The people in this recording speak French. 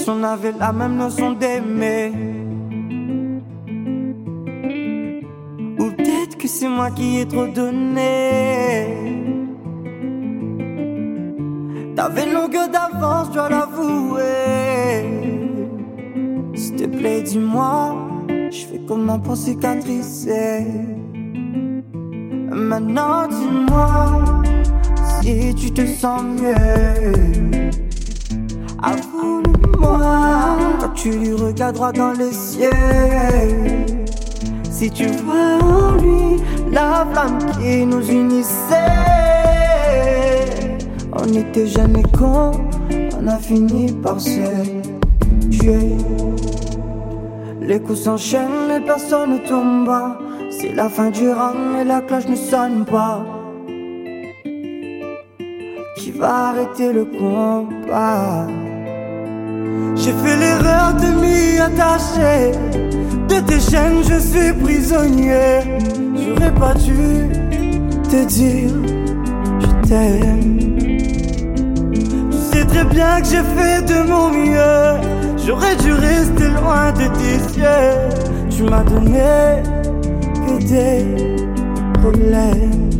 si on avait la même notion d'aimer. Ou peut-être que c'est moi qui ai trop donné. T'avais une longueur d'avance, je dois l'avouer. S'il te plaît, dis-moi, je fais comment pour cicatriser. Maintenant, dis-moi si tu te sens mieux. Avoue-le-moi quand tu lui regardes droit dans les cieux. Si tu vois en lui la flamme qui nous unissait. On n'était jamais con, on a fini par se tuer. Les coups s'enchaînent, mais personne ne tombe. C'est la fin du round et la cloche ne sonne pas. Qui va arrêter le combat? J'ai fait l'erreur de m'y attacher. De tes chaînes je suis prisonnier. J'aurais pas dû te dire je t'aime. Tu sais très bien que j'ai fait de mon mieux. J'aurais dû rester loin de tes yeux. Tu m'as donné que des problèmes.